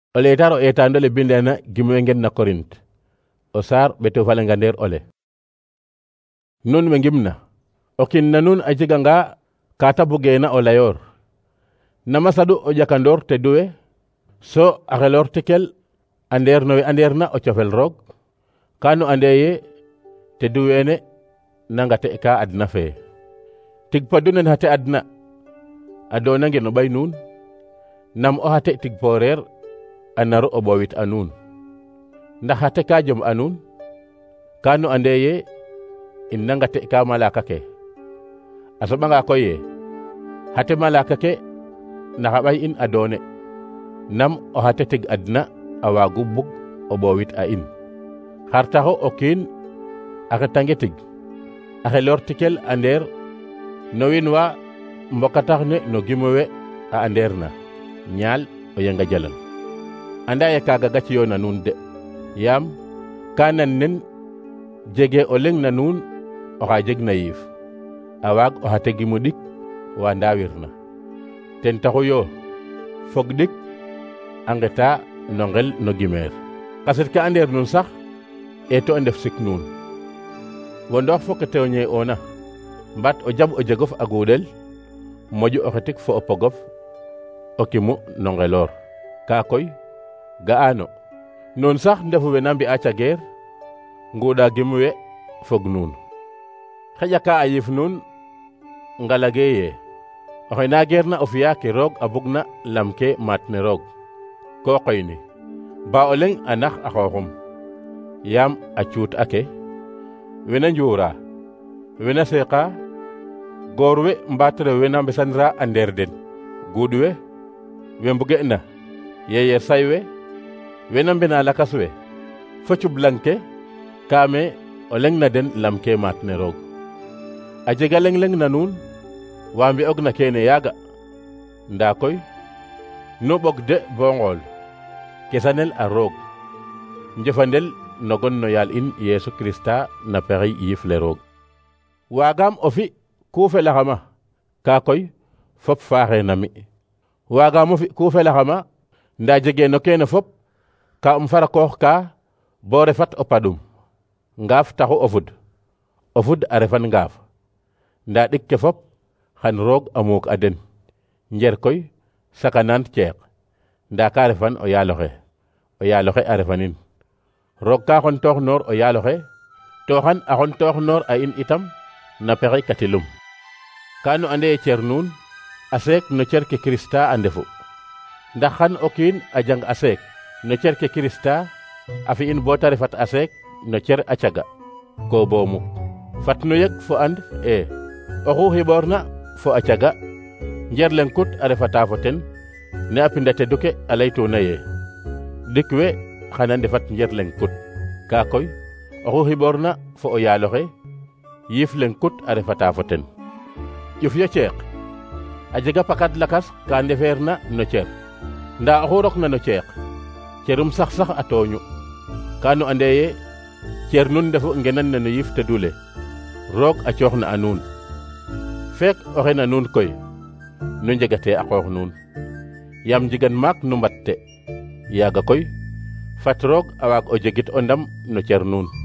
o letar o etandole bindena gimwengen na Korint o sar beto falenga nder ole. Nun me gimna o kinna nun a jiganga kata bugena o layor namasadu o jakandor te duwe so axelor tikel ander nowe anderna o cofel roog kanu andeye te duwene nangate ka adna fe tig padunen hate adna adonange no bay nun nam o hate tig porer anaru o bowit anun ndax hate ka jom anun kanu andeye in nangate ka malaka ke asobanga koye hate malaka ke naxa bay in adone nam o hate tig adna a wagu bug o bowit a in xar taxo o kiin a xetange tig a xelor tikel ander no win wa mbokatax ne no gimowe a ander na ñaal o yenga jalan anda ye kaga gaciyo na nun de yam ka nan nen jege o leng na nun oxa jeg na yiif a waag o xate gimu dik wa ndawir na ten taxu yo fog dik a ngeta no ngel no gimeer kaset ka ander nun sax eto o ndef sik nun wondoox fo ke tewoñe ona mbat o jab o jegof a guɗel moƴu o xetik fo o pogof o kimu no ngelor ka koy ga'ano nun sax ndefu we na mbi'a cageer nguɗa gimu we fog nun xeƴa ka a yif nun ngalage ye oxe na geer na o fiya ke roog a bugna lam ke maat ne roog ko qoyni ba o leng a nax a xooxum yam a cuut ake wena njuura wena seeqa goor we mbaatre wena mbesanra a ndeer den guud we mbuge na yeyer say wena mbena lakas we fo cublang ke kaame o leng na den lam ke maat ne roog a jega leng na nuun wa mbi og na kene yaaga nda koy nu ɓog de bo ngool kesanel a roog njëfandel nogon no yaal in Yesu Krista na pexey yiif le roog waagam o fi ku felaxama ka koy fop faaxe na mi waagam o fi ku felaxama nda jege no kene fop ka fara koox ka bo refat o padum ngaaf taxu o fud a refan ngaaf nda ɗik ke fop xan roog a muuk a den njer koy sakanaan ceeq nda ka refan o yaaloxe a refanin roog ka xontoox noor o yaaloxe to xan a xontoox noor a in itam na pexey katilum kanu ande ye cer nuun a seek no cer ke Krista a ndefu ndax xan o kiin a jang a seek no cer ke Krista a fi'in bo ta refat a seek no cer a caga ko bo muk fat nu yeg fo and oxu xiɓoorna fo a caga njer leng kut a refata fo ten ne a pinda teduke a laytuna ye dik we xana ndefat njer leng kut ka koy oxu xiɓoorna fo o yaaloxe yiif leng kut a refata fo ten ƴuf yo ceeq a jega pakat lakas ka ndefeerna no cer nda oxu rokna no ceeq cerum sax a tooñu kanu ande ye cer nun ndefu ngenan ne no yiif tedule roog a cooxna a nuun feek oxe na nuun koy nu njegate a qoox nuun yam njigan maak nu mbatte yaaga koy fat roog a waag o jegit o ndam no cer nuun